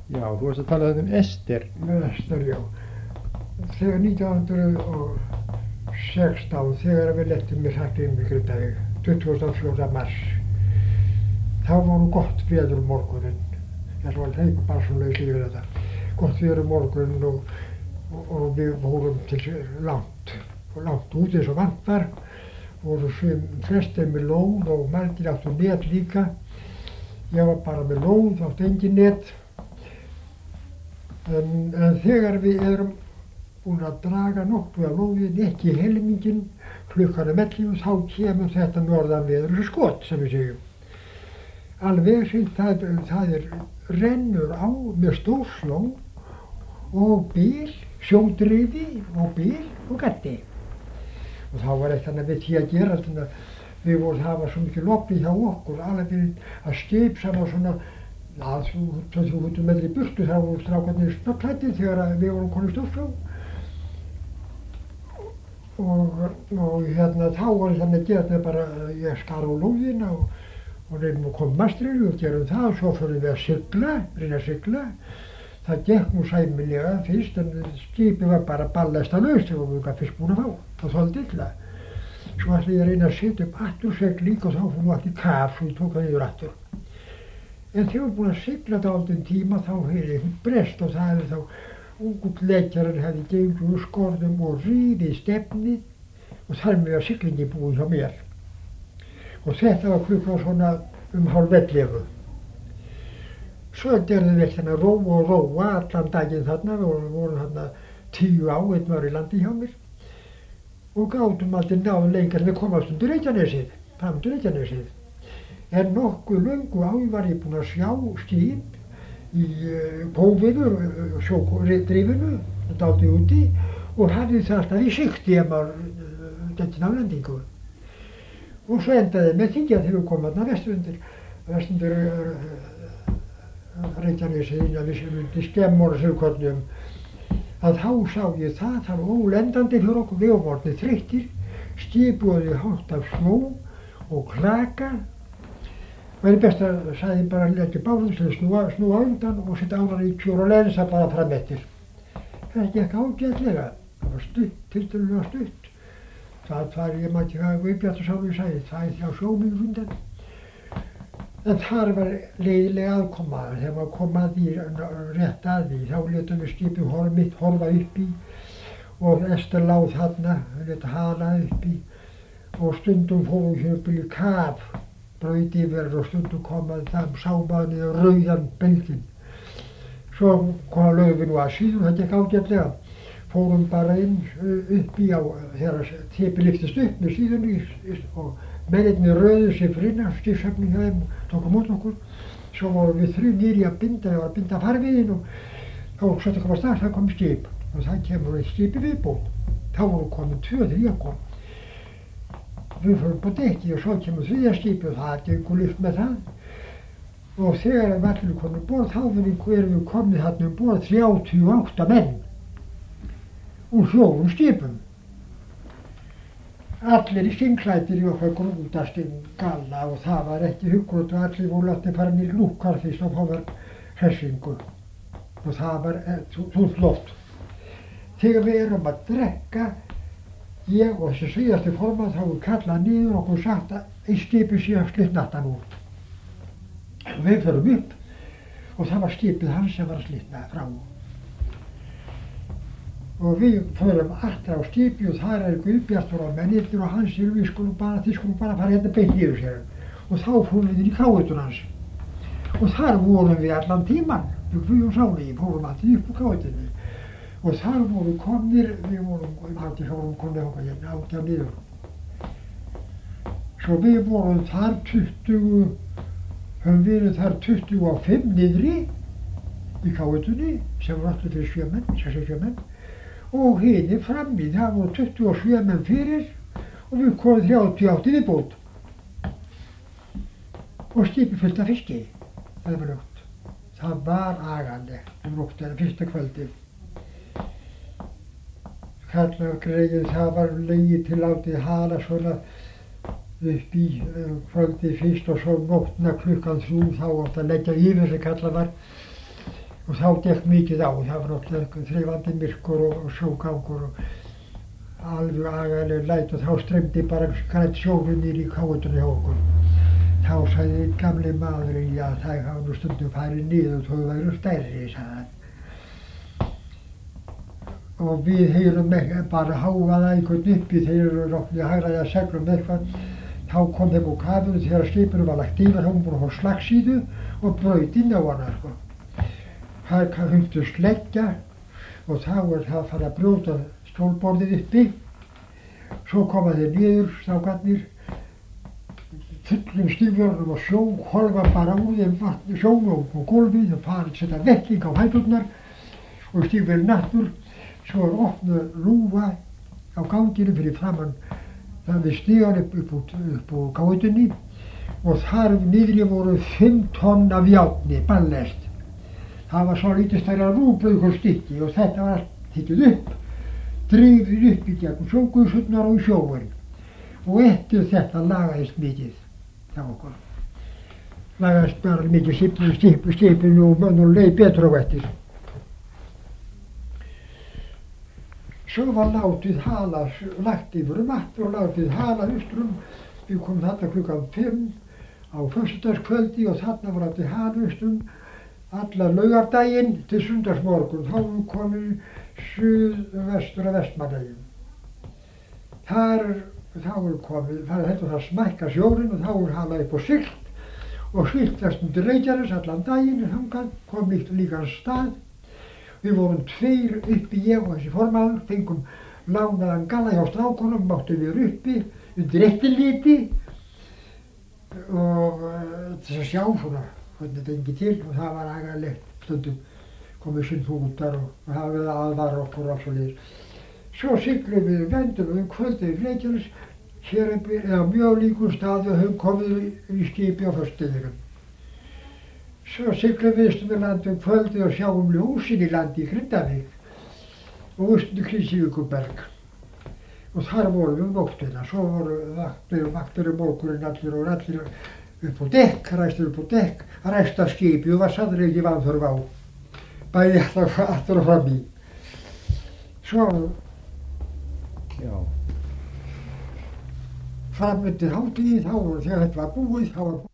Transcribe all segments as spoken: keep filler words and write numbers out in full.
Já, þú varst að tala um Ester. Ester, já. Þegar nítján hundruð og sextán, þegar við lettum með hrakkinn í Grindavík, tuttugasta og fjórða mars, þá voru gott veður um morguninn. Það var hleypa bara svona laus yfir þetta. Gott veður um morguninn og, og, og við vorum til langt, langt út eins og vant var. Voru sem flestir með lóð og margir áttu net líka. Ég var bara með lóð, átti engin net. En, en þegar við erum búin að draga nokkuð af lóðin, ekki helminginn, klukkan er ellefu, þá kemur þetta norðanveður skot, sem við segjum. Alveg sem það, það er rennur á með stórsjó og bíl, sjódrifi og bíl og gatti. Og þá var eitt annað við því að gera, þannig að við vorum að hafa svo mikið loppi hjá okkur, alveg fyrir að skip sem var svona, já, tvö-þrjú hundruð metri í burtu, þá voru strákarnir snoppklæddir þegar við vorum konið stórsjó. Og, og hérna, þá var þannig að gera þetta bara, ég skar á lóðina og, og reynum að koma mastrið og gerum það og svo fyrir við að sigla, reyna að sigla. Það gekk nú sæmilega fyrst en skipið var bara ballastalaust þegar við vorum fyrst búin að fá. Það þoldi illa. Svo ætla ég að reyna að setja upp aftursegl líka og þá fór nú allt í kaf svo ég tók það niður aftur. En þegar við vorum búin að sigla dálítinn tíma þá heyrði einhvern brest og það hefði þá ungutleikjarinn hefði gengið úr skorðum og rifið stefnið og þar með var siglingi búið hjá mér. Og þetta var klukkan svona um hálf ellefu. Svo gerðum við hérna róa og róa allan daginn þarna, við vorum þarna tíu á, einn var í landi hjá mér og gátum aldrei náðu lengur en við komast undir Reykjanesið, fram undir Reykjanesið. En nokkuð löngu á var ég búinn að sjá skip í pófinu, sjódrifinu, dálítið úti og hafði það alltaf í sikti ef maður gæti ná lendingu. Og svo endaði með því að þegar við komum þarna vestundir, vestundir Reykjanesið inn að við sem undir skemmur og sögkornum, að þá sá ég það, það var ólendandi fyrir okkur, við vorum orðnir þreyttir, skipið hátt af snjó og klaka. Það er best að sagði bara að leggja báðum til að snúa, snúa undan og setja árar í kjór og lensa bara fram eftir. Það gekk ágætlega, það var stutt, tiltölulega stutt. Það var, ég maður ekki hvað Guðbjartur sagði, það er hjá sjóminn undan. En þar var leiðilega aðkoma, þegar maður kom að því, rétt að því, þá létum við skipið horf mitt horfa upp í og Ester lá þarna, við létum hana upp í og stundum fórum við upp í kaf, braut yfir og stundum kom að það sámaði niður rauðan belginn. Svo kom lögum við nú að síðan, það gekk ágætlega. Fórum bara inn upp í á, þegar þepið lyftist upp með síðan í og mennirnir röðu sig fyrir innan, skipshöfnin hjá þeim og tók á mót okkur. Svo vorum við þrjú niðri að binda, ég var að binda farveginn og þá svo þetta kom að stað, það kom skip og það kemur eitt skip í viðbót. Þá voru komin tvö þegar ég kom. Við fórum på dekki og svo kemur þriðja skipið og það gengur lyft með það. Og þegar við allir komum um borð, þá erum við komið þarna um borð þrjátíu og átta menn úr fjórum skipum. Allir í stingklæddir í okkar grútastinn galla og það var ekki huggrútt og allir voru látnir fara í lúkar fyrst og fá þar hressingu. Og það var þungt loft. Þegar við erum að drekka, ég og þessi síðasti formann þá við kallað niður okkur sagt að í skipið sé að slitna úr. Við förum upp og það var skipið hans sem var að slitna frá. Og við förum aftur á skipið og þar er Guðbjartur og mennirnir og hans sér við skulum bara, þið skulum bara fara hérna beint yfir sér. Og þá fórum við inn í káetun hans. Og þar vorum við allan tíman, við Guð og Sáli, fórum alltaf upp á káetunni. Og þar vorum komnir, við vorum, haldi fórum komnir okkar hérna átti á niður. Svo við vorum þar tuttugu, höfum verið þar tuttugu og fimm niðri í káetunni, sem var allir fyrir sjö menn, sextíu og sjö menn. Og hinir frammi, það voru tuttugu og sjö menn fyrir og við komum þrjátíu og átta í viðbót. Og skipið fullt af fiski, það var nótt. Það var agalegt um nóttina, fyrsta kvöldið. Karlagreið, það var legið til látið hala svona upp í uh, kvöldið fyrst og svo nóttina klukkan þrjú þá átt að leggja yfir sem kallað var. og þá gekk mikið á. Það var náttúrulega þreifandi myrkur og, og sjógangur og alveg agaleg læt og þá streymdi bara grænt sjóru niður í káetunni hjá okkur. Þá sagði einn gamli maðurinn, já það hafa nú stundum farið niður og þau væru stærri, sagði hann. Og við heyrum bara háaða einhvern uppi þeir eru nokkni að hægra að seglum eitthvað. Þá kom þeim úr kafinu þegar skipinu var lagt yfir, þá búin að fá slagsíðu og braut inn á hana sko. Það hundu sleggja og þá er það að fara að brjóta stólborðið uppi. Svo koma þeir niður, strákarnir, fullum stífjörnum og sjó, horfa bara úr þeim vatni, sjó og, og gólfið og fara að setja vekking á hætturnar og stífjörn nattur. Svo er opnuð rúfa á ganginu fyrir framann það við stígan upp, upp, upp, upp á káetunni og þar niðri voru fimm tonn af járni, ballest. Það var svo lítið stærra rúbrauð og stykki og þetta var tekið upp, drifið upp í gegnum sjóguðsutnar og í sjóin. Og eftir þetta lagaðist mikið hjá okkur. Lagaðist bara mikið skipinu, skipinu og mönnum leið betur á eftir. Svo var látið hala, lagt yfir um vatn og látið hala austrum. Við komum þarna klukkan fimm á föstudagskvöldi og þarna var látið hala austrum allar laugardaginn til sundagsmorgun. Þá var komið suðvestur af Vestmannaeyjum. Þar þá er komið, það hefði það smækka sjórinn og þá er halað upp á siglt og siglt vestum til Reykjanes allan daginn og þangað kom líkt líka stað. Við vorum tveir uppi, ég og þessi formaður, fengum lánaðan galla hjá strákunum, máttum við uppi undir eftirliti og uh, þess að sjá svona hvernig þetta engi til og það var agalegt stundum komið sundfútar og, og það við aðvara okkur og svo liður. Svo siglum við vendum um kvöldið í Reykjanes, hér er á mjög líkum stað og höfum komið í skipi á föstudeginum. Svo siglum við austur með landi um kvöldið og sjáum ljósin í landi í Grindavík og austur til Krýsuvíkurberg. Og þar vorum við um nóttina. Svo voru vaktir og vaktir um morguninn allir og allir upp á dekk, ræstur upp á dekk, ræsta skipi og var sannlega ekki vanþörf á. Bæði alltaf aftur og fram í. Svo Já. fram undir hátíð, þá þegar þetta var búið, þá var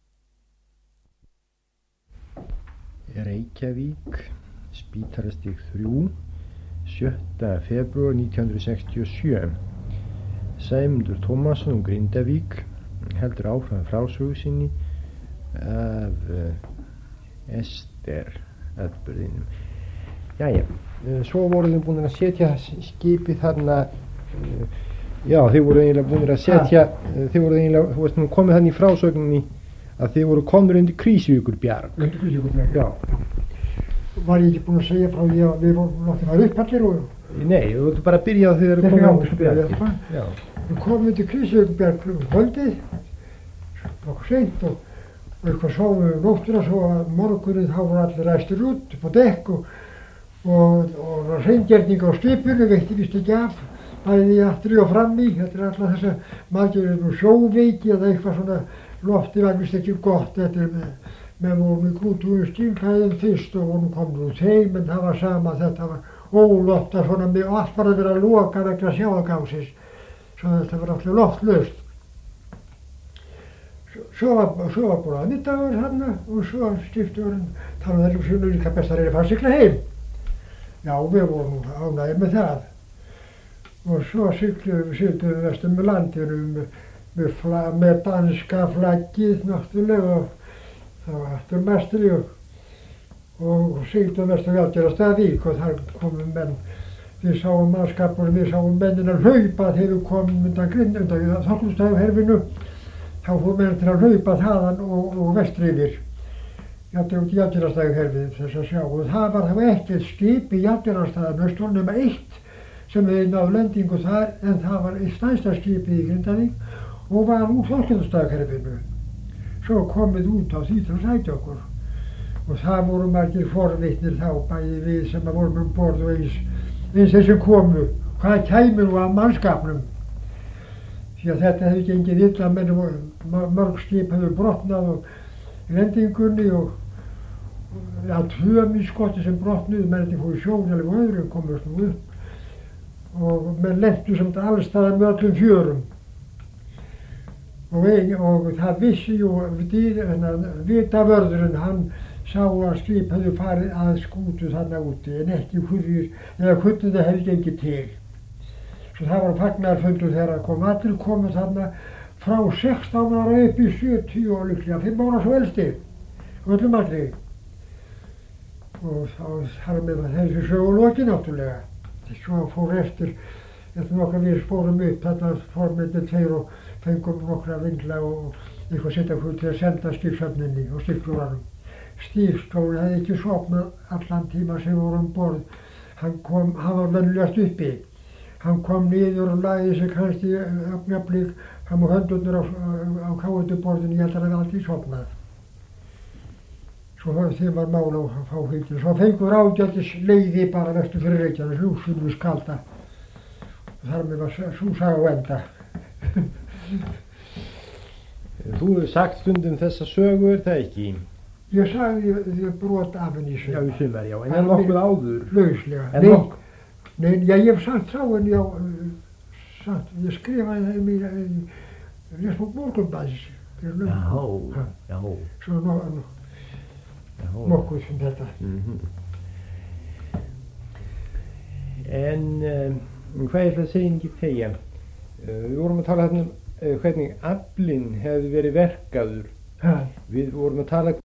Reykjavík, Spítalastíg þrjú, sjötta febrúar nítján hundruð sextíu og sjö. Sæmundur Tómasson um Grindavík heldur áfram frásögu sinni af uh, Ester atburðinum. Jæja, uh, svo voru þau búin að setja skipið þarna, uh, já þau voru eiginlega búin að setja, uh, þau voru eiginlega, þú veist nú komið þannig í frásögninni að þið voru komnir undir Krýsuvíkurbjarg. undir Krýsuvíkurbjarg. Já. Var ég ekki búinn að segja frá því að við vorum náttúrulega upp allir og... Nei, þú viltu bara byrja á því að þið eru komið undir Bjarg. Já. Við komum undir Krýsuvíkurbjarg um kvöldið, nokkuð seint og, og eitthvað sofum við nóttina svo að morguninn þá voru allir ræstir út upp á dekk og, og, og hreingerning á skipinu veitti vist ekki af, bæði aftur og fram í. Þetta er alltaf þess að margir eru nú sjóveiki eða eitthvað svona. Loftið var vist ekki gott, þetta er með, með vorum í grútugum stílklæðum fyrst og vorum komin út heim en það var sama, þetta var ólofta svona með og allt var að vera að loka vegna sjávargangsins, svo þetta var alltaf loftlaust. Svo, svo var, svo var búin að middagur þarna og svo skipstjórinn talaði um sinu líka best að reyna að fara að sigla heim. Já, við vorum ánægðir með það. Og svo siglum við siglum við vestum með landinu með Með, með danska flaggið náttúrulega og það var aftur mestri og, og siglum vestur Valgerðarstaðavík og þar komum menn, við sáum mannskapur, við sáum mennina hlaupa þegar við komum undan grind, undan Þorlákshafsherfinu, þá fór menn til að hlaupa þaðan og, og vestri yfir, jafnir út í Valgerðarstaðavík þess að sjá og það var þá ekkert skip í Valgerðarstaðavík, nema eitt sem við náðu lendingu þar en það var stærsta skipið í Grindavík og var úr Þorlákshafsherfinu. Svo komið út á því til að sætja okkur og það voru margir forvitnir þá, bæði við sem vorum um borð og eins, eins þeir sem komu, hvað kæmi nú af mannskapnum. Því að þetta hefði gengið illa, menn mörg skip hefðu brotnað og lendingunni og, að tvö minnskosti sem brotnuðu, mennirnir fóru í sjón eða öðrum komust nú upp og menn lentu samt alls staðar með öllum fjörum og, ein, og það vissi jú vitavörðurinn, hann sá að skip hefðu farið að skútu þarna úti en ekki hurðir eða hvernig það hefði gengið til. Svo það var fagnaðarfundur þegar það kom allir komu þarna frá sextán ára upp í sjötíu og líklega fimm ára svo elsti öllum aldrei og þá þar með þessi sögu lokið náttúrulega. Svo fór eftir eftir nokkra við fórum upp þarna formið tveir og fengum nokkra vindla og eitthvað setjaflug til að senda skipshöfninni og skipstjóranum. Skipstjórinn hefði ekki sofnað allan tíma sem voru um borð. Hann kom, hann var venjulegast uppi. Hann kom niður og lagði sig kannski augnablik, hann með höndurnar á, á káetuborðinu, ég held að hann hefði aldrei sofnað. Svo þeim var mál á að fá hvíldina. Svo fengur ágætis leiði bara vestur fyrir Reykjavík, Lúsfjörðs kalda. Og þar með var sú saga á enda. Þú hefur sagt stundum þessa sögu, er það ekki? Ég sagði því brot af henni í Já, sumar. í sumar, já. En er nokkuð áður? Lauslega. En Nei, nokkuð? nei, já, ég hef sagt frá henni á, uh, sagt, ég skrifaði það í mér í lesbók Morgunblaðsins. Já, já. Svo no, no, nokkuð sem þetta. Mm-hmm. En um, hvað er það að segja ekki tegja? Uh, við vorum að tala þarna um uh, hvernig aflinn hefði verið verkaður. Ha. Við vorum að tala